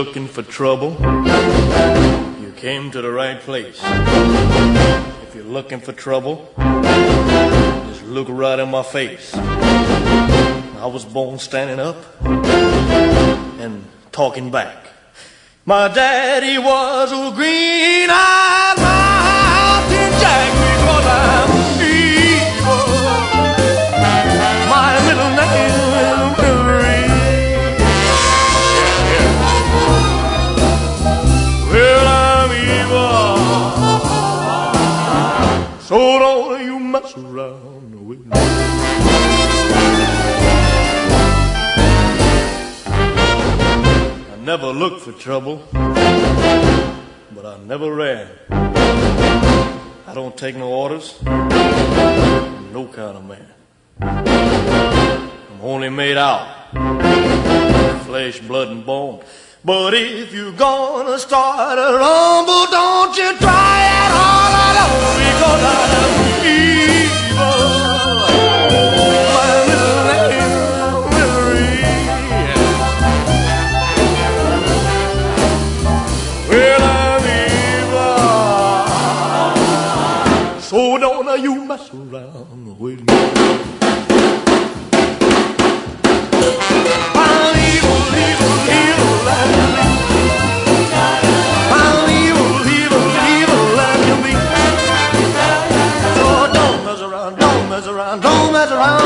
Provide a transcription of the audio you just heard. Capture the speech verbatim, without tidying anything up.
looking for trouble, you came to the right place. If you're looking for trouble, just look right in my face. I was born standing up and talking back. My daddy was a green-eyed mountain jack because I'm evil. My middle name is Willie. Yeah, yeah. Well, I'm evil, so don't you mess around with me. I never looked for trouble, but I never ran. I don't take no orders, I'm no kind of man. I'm only made out of flesh, blood, and bone. But if you're gonna start a rumble, don't you try it all alone, because I'm evil. My little name is Willie. Well, I'm evil, so don't you mess around with me. I'm evil, evil, evil like you be. I'm evil, evil, evil like you be. So don't mess around, don't mess around, don't mess around.